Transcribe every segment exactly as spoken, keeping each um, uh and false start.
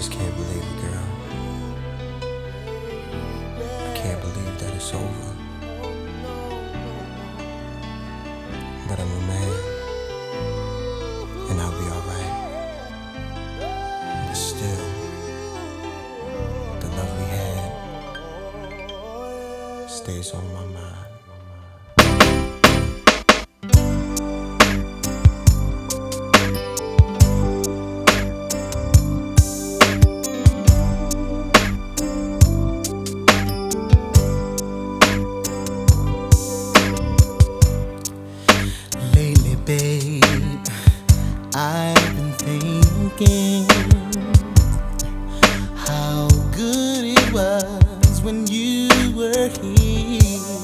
just can't believe it, girl. I can't believe that it's over. But I'm a man, and I'll be alright. But still, the love we had stays on my mind. Babe, I've been thinking how good it was when you were here.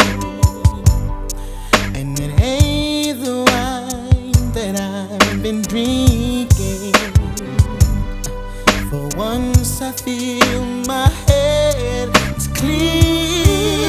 And it ain't the wine that I've been drinking. For once I feel my head is clear.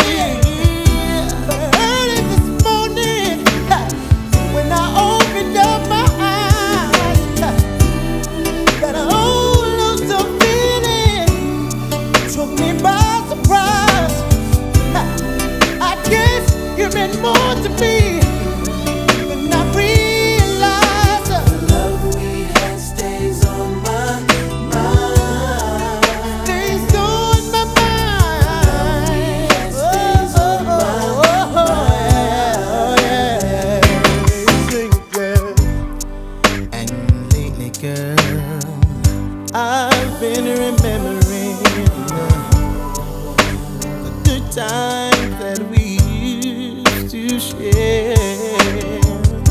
More to me than I realized. The love we had stays on my mind. Stays on my mind. Oh, oh, oh, oh, yeah. Sing it, girl. And lately, girl, I've been remembering the good times that we to share.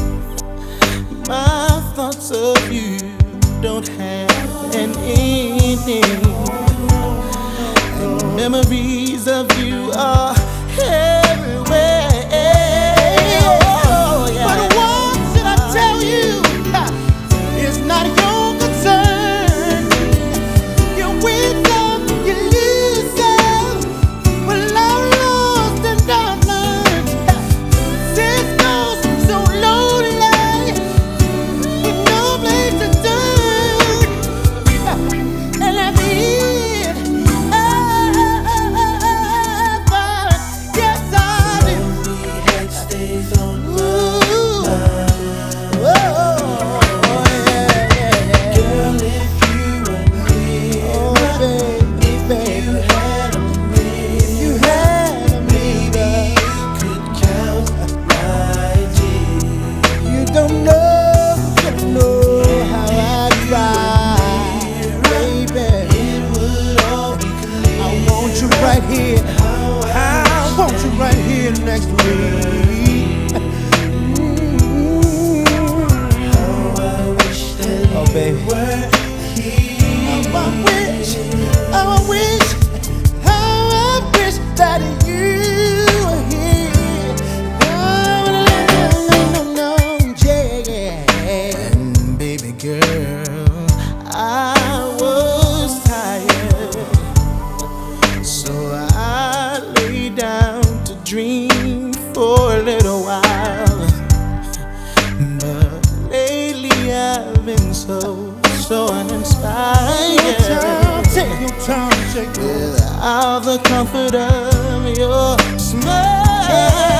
My thoughts of you don't have an ending, and memories of you are everywhere. Oh, yeah. But what should I tell you? It's not your concern. Your wisdom, you lose some. Well, I'm lost and done. Right here, I want you right here next to me. How I wish that oh, baby. You were here. How I wish, how I wish, how I wish that you were here. No, no, no, no, yeah. And baby girl, I was tired. So I lay down to dream for a little while. But lately I've been so, so uninspired. Take your time, take your time. Without the comfort of your smile.